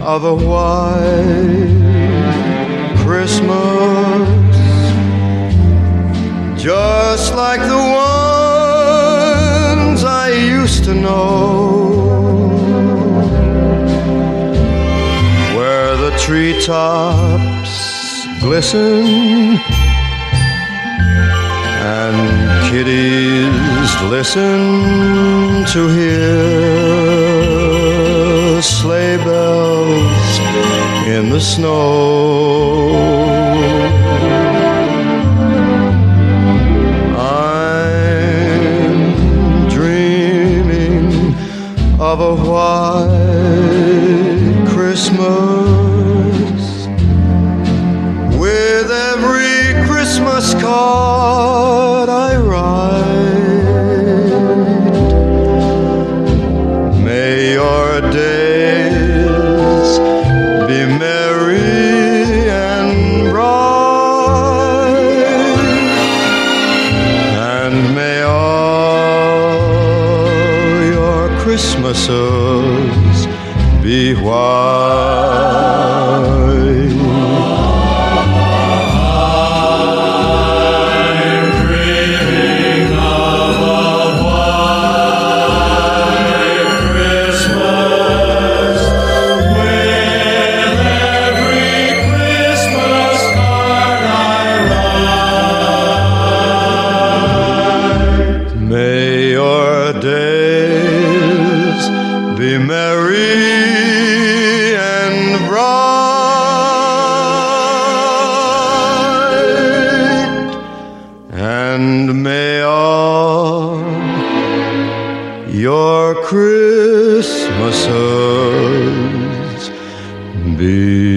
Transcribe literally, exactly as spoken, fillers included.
of a white Christmas, just like the ones I used to know, where the treetops glisten and kiddies listen to hear sleigh bells in the snow. I'm dreaming of a white Christmas, with every Christmas card I write. May your days be merry and bright, and may all your Christmases be white. May your days be merry and bright, and may all your Christmases be